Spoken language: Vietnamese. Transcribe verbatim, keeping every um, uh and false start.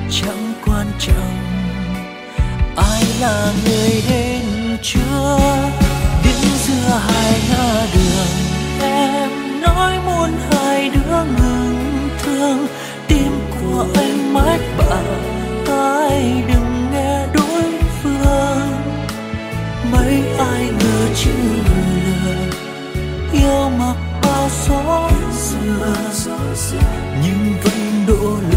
chẳng quan trọng ai là người đến chưa. Đứng giữa hai ngã đường em nói muốn hai đứa ngừng thương. Tim của anh mách bảo ai đừng nghe đối phương. Mấy ai ngờ chữ lừa yêu mặc bao gió xưa nhưng vẫn đổ lệ.